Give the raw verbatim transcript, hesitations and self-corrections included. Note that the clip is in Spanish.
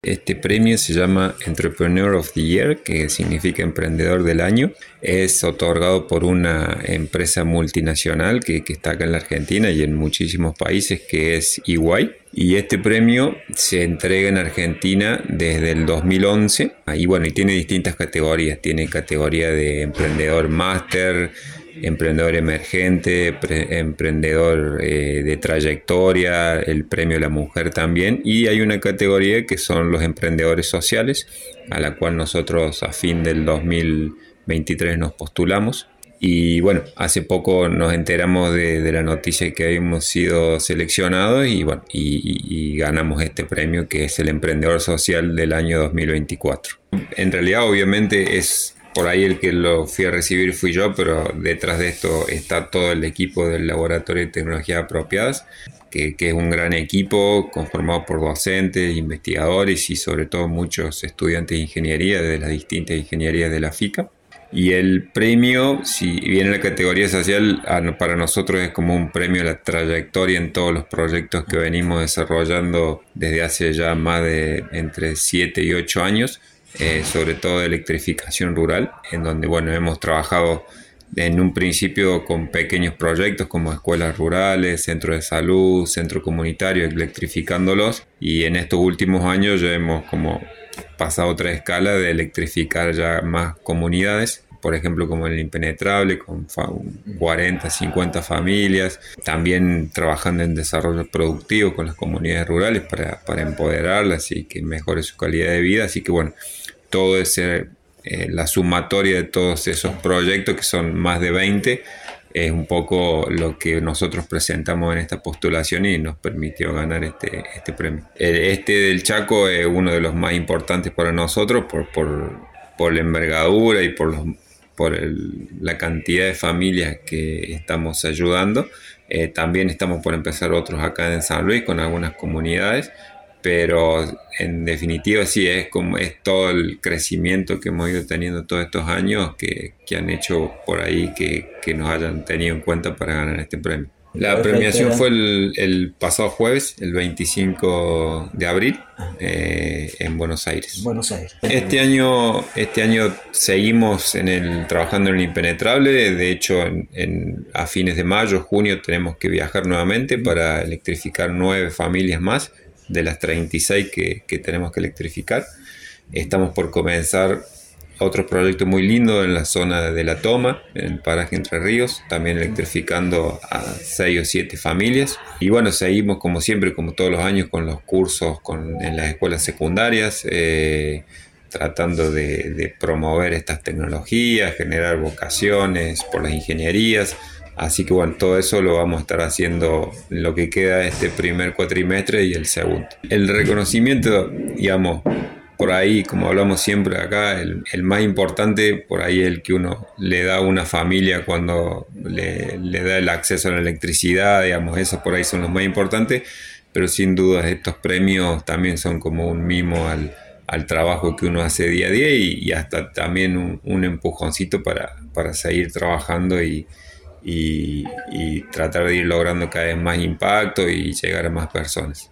Este premio se llama Entrepreneur of the Year, que significa Emprendedor del Año. Es otorgado por una empresa multinacional que, que está acá en la Argentina y en muchísimos países, que es E Y. Y este premio se entrega en Argentina desde el dos mil once. Y bueno, y tiene distintas categorías. Tiene categoría de Emprendedor Máster, Emprendedor Emergente, pre, Emprendedor eh, de Trayectoria, el Premio a la Mujer también, y hay una categoría que son los Emprendedores Sociales, a la cual nosotros a fin del dos mil veintitrés nos postulamos. Y bueno, hace poco nos enteramos de, de la noticia que habíamos sido seleccionados y bueno, y, y, y ganamos este premio, que es el Emprendedor Social del año dos mil veinticuatro. En realidad, obviamente, es por ahí el que lo fui a recibir fui yo, pero detrás de esto está todo el equipo del Laboratorio de Tecnologías Apropiadas, que, que es un gran equipo conformado por docentes, investigadores y sobre todo muchos estudiantes de ingeniería de las distintas ingenierías de la FICA. Y el premio, si bien en la categoría social, para nosotros es como un premio a la trayectoria en todos los proyectos que venimos desarrollando desde hace ya más de entre siete y ocho años. Eh, sobre todo de electrificación rural, en donde bueno, hemos trabajado en un principio con pequeños proyectos como escuelas rurales, centros de salud, centros comunitarios, electrificándolos, y en estos últimos años ya hemos como pasado otra escala de electrificar ya más comunidades, por ejemplo como el Impenetrable, con cuarenta, cincuenta familias, también trabajando en desarrollo productivo con las comunidades rurales para, para empoderarlas y que mejore su calidad de vida. Así que bueno, todo ese, eh, la sumatoria de todos esos proyectos, que son más de veinte, es un poco lo que nosotros presentamos en esta postulación y nos permitió ganar este, este premio. Este del Chaco es uno de los más importantes para nosotros por, por, por la envergadura y por, los, por el, la cantidad de familias que estamos ayudando. Eh, también estamos por empezar otros acá en San Luis con algunas comunidades, pero en definitiva sí, es como es todo el crecimiento que hemos ido teniendo todos estos años que, que han hecho por ahí que, que nos hayan tenido en cuenta para ganar este premio. La Perfecto, premiación fue el, el pasado jueves, el veinticinco de abril, eh, en Buenos Aires. Buenos Aires. Este año, este año seguimos en el, trabajando en el Impenetrable. De hecho, en, en, a fines de mayo, junio, tenemos que viajar nuevamente para electrificar nueve familias más de las treinta y seis que, que tenemos que electrificar. Estamos por comenzar otro proyecto muy lindo en la zona de La Toma, en el paraje Entre Ríos, también electrificando a seis o siete familias. Y bueno, seguimos como siempre, como todos los años, con los cursos con, en las escuelas secundarias, eh, tratando de, de promover estas tecnologías, generar vocaciones por las ingenierías. Así que bueno, todo eso lo vamos a estar haciendo en lo que queda este primer cuatrimestre y el segundo. El reconocimiento, digamos, por ahí, como hablamos siempre acá, el, el más importante por ahí es el que uno le da a una familia cuando le, le da el acceso a la electricidad, digamos, esos por ahí son los más importantes, pero sin duda estos premios también son como un mimo al, al trabajo que uno hace día a día y, y hasta también un, un empujoncito para, para seguir trabajando y Y, y tratar de ir logrando cada vez más impacto y llegar a más personas.